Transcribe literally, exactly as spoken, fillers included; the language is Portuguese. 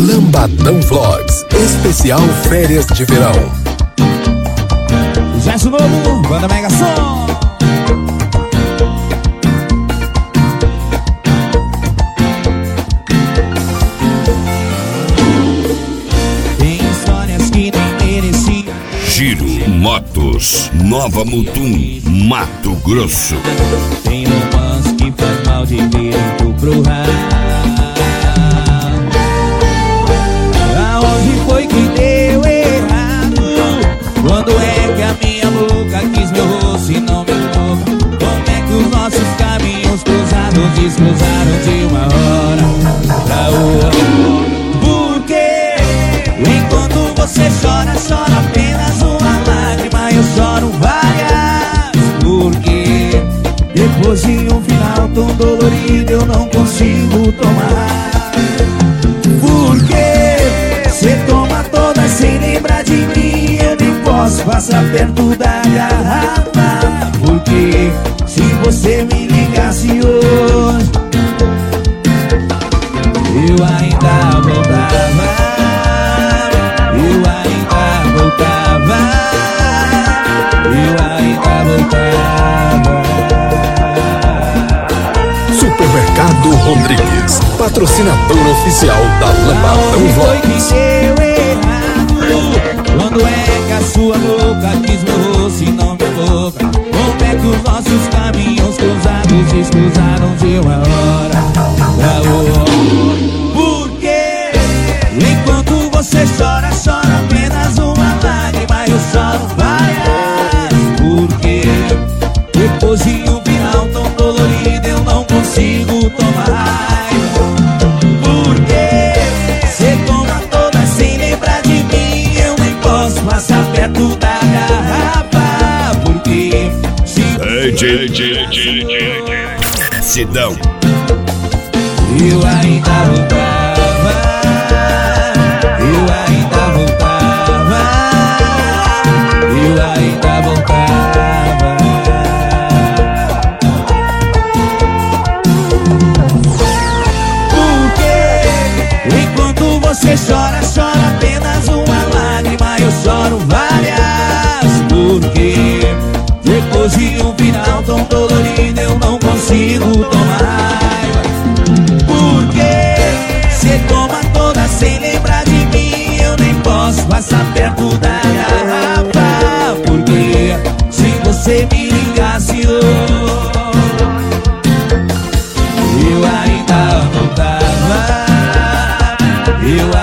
Lambadão Vlogs, especial férias de verão. Sucesso novo, Banda Mega Som. Tem histórias que nem mereciam. Giro Motos, Nova Mutum, Mato Grosso. Tem romance que faz mal de vento pro rádio. Aonde foi que deu errado? Quando é que a minha boca quis meu rosto e não meu corpo? Como é que os nossos caminhos cruzados descruzaram de uma hora pra outra? Porque enquanto você chora, chora apenas uma lágrima, eu choro várias. Porque depois de um final tão dolorido eu não consigo tomar. Porque você toma todas sem lembrar de mim, eu nem posso passar perto da garrafa. Porque se você me ligasse hoje, eu ainda voltava, eu ainda voltava, eu ainda voltava. Supermercado Rodrigues, patrocinador oficial da Lambadão Foi que Vlogs. deu errado? Quando é que a sua boca quis meu rosto e não minha boca? Como é que os nossos caminhos cruzados descruzaram de uma hora pra outra? Porque enquanto você chora, chora apenas uma lágrima, eu choro várias. Porque depois de um final tão dolorido eu não consigo tomar. Porque você toma todas sem lembrar de mim, eu nem posso passar perto da garrafa. Porque se Sidão. eu ainda voltava, eu ainda voltava, eu ainda voltava. Porque enquanto você chora, chora apenas uma lágrima, eu choro várias. Porque depois de um final tão dolorido eu não consigo tomar. Porque você toma toda sem lembrar de mim, eu nem posso passar perto da garrafa. Porque se você me ligasse hoje, eu ainda voltava, eu